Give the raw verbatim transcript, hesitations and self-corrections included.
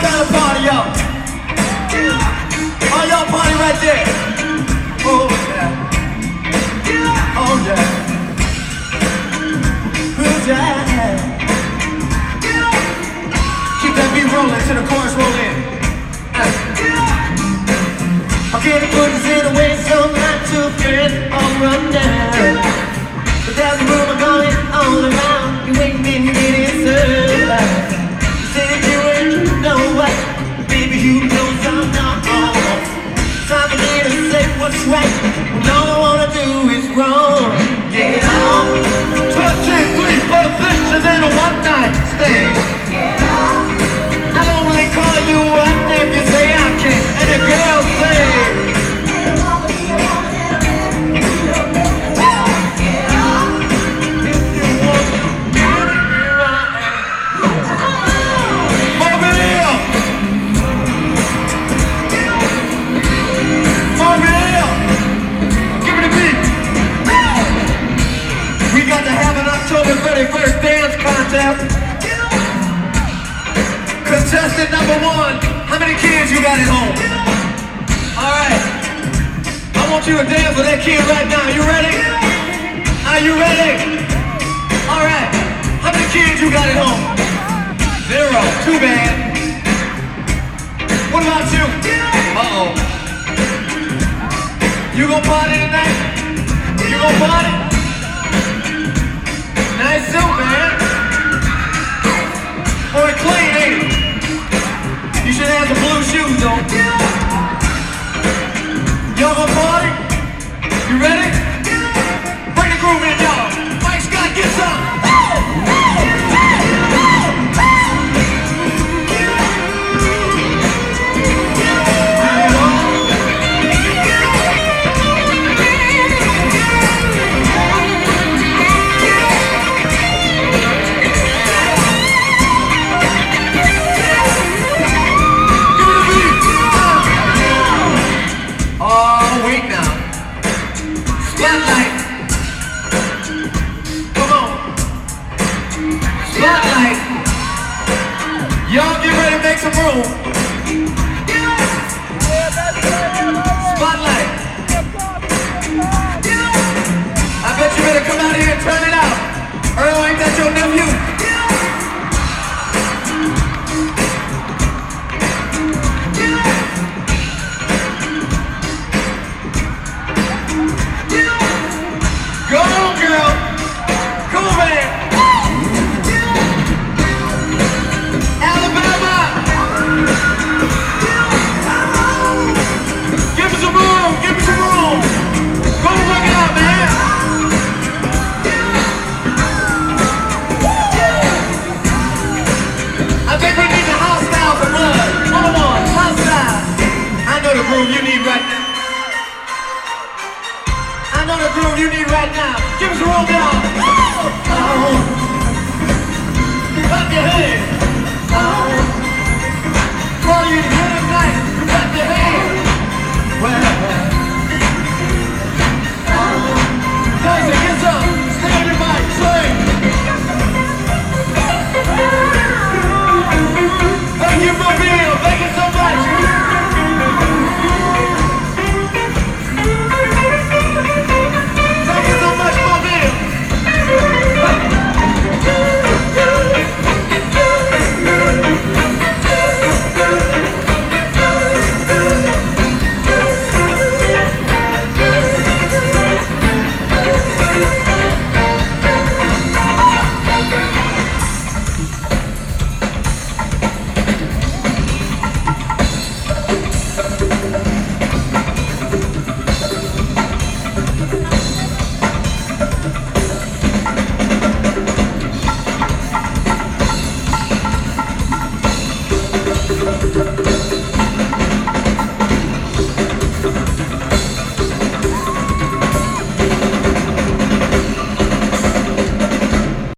kind of party, y'all? Oh, y'all party right there. Oh, yeah. Oh, yeah. Oh, yeah. Keep that beat rolling till the chorus roll in. Okay, the put us in a way so not to get all run down. But there's a rumor going all around. You ain't been getting served. You said you ain't, you know what? Baby, you know I'm not all. Time for me to say what's right when all I wanna do is wrong. Get on. Two, three, three, four, six, and then a one night stand. I don't really call you up if you say I can't, and the girls say. October thirty-first dance contest. Contestant number one, how many kids you got at home? Alright, I want you to dance with that kid right now. You ready? Are you ready? Alright, how many kids you got at home? Zero, too bad. What about you? Uh-oh. You gonna party tonight? You gonna party? Nice suit, man. Boy, clean, ain't it? You should have some blue shoes on. Y'all gonna party? You ready? Bring the groove in, y'all. Mike Scott, get some. Y'all get ready to make some room. Spotlight. I bet you better come out here and turn it out. Earl, ain't that your nephew? Go on, girl. Come on, man. You need right now. I know the groove you need right now. Give us a roll down. Oh. Clap your hands. Oh. For you here tonight, clap your hands. Well, oh. Guys, get up. Stay on your bike. Swing. Thank you for being here. Thank you so much. Thank you.